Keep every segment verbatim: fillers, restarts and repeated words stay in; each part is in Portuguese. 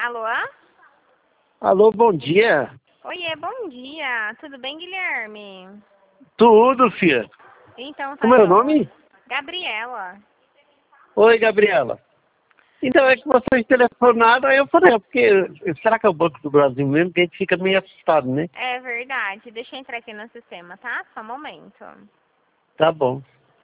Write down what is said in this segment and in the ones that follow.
Alô? Alô, bom dia. Oiê, bom dia. Tudo bem, Guilherme? Tudo, filha. Então, tá Como é o jóia. nome? Gabriela. Oi, Gabriela. Então, é que vocês telefonaram, aí eu falei, é porque, será que é o Banco do Brasil mesmo? Que a gente fica meio assustado, né? É verdade. Deixa eu entrar aqui no sistema, tá? Só um momento. Tá bom.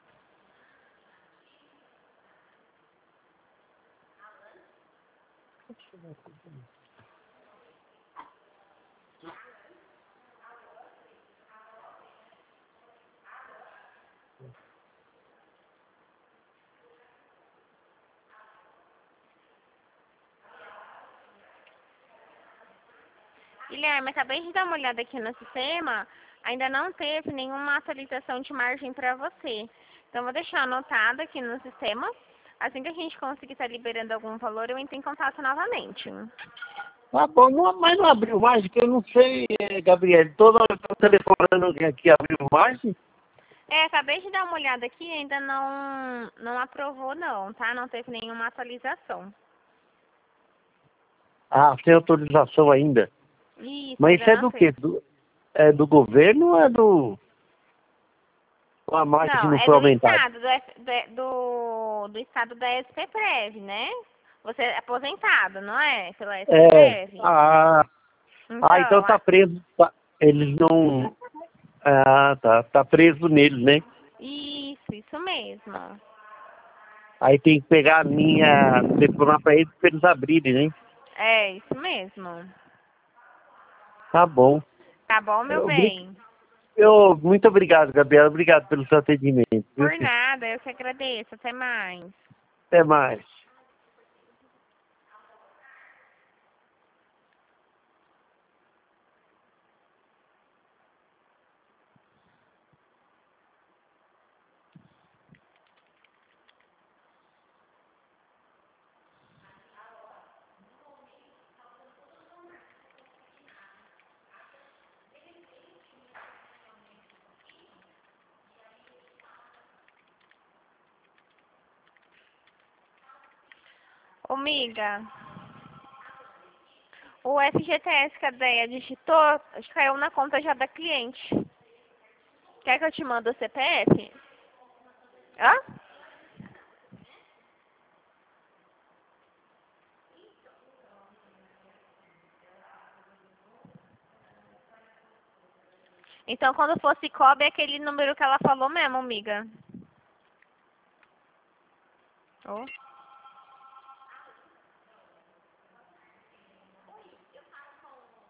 Guilherme, acabei de dar uma olhada aqui no sistema. Ainda não teve nenhuma atualização de margem para você. Então, vou deixar anotado aqui no sistema. Assim que a gente conseguir estar liberando algum valor, eu entro em contato novamente. Tá bom, não, mas não abriu mais, que eu não sei, eh, Gabriela. Toda hora que eu tô telefonando alguém aqui, abriu mais? É, acabei de dar uma olhada aqui, ainda não, não aprovou não, tá? Não teve nenhuma atualização. Ah, sem autorização ainda. Isso, Mas ainda isso é não do quê? teve. Do, é do governo ou é do... A margem Não, não é foi do aumentada? estado, do, F- do, do, do estado da S P Prev, né? Você é aposentado, não é? Pela S P É. Prev. Ah, ah, então Então, tá a- preso. Tá, eles não... Ah, tá. Tá preso neles, né? isso, isso mesmo. Aí tem que pegar a minha, telefonar para eles para eles abrirem, né? É, isso mesmo. Tá bom. Tá bom, meu Eu, bri- bem? eu, muito obrigado, Gabriela. Obrigado pelo seu atendimento. Viu, Por filho? nada, eu que agradeço. Até mais. Até mais. Ô, miga, o F G T S que a Deia digitou, acho que caiu na conta já da cliente. Quer que eu te mande o C P F? Hã? Então, quando for Cicobi, é aquele número que ela falou mesmo, amiga. Oh.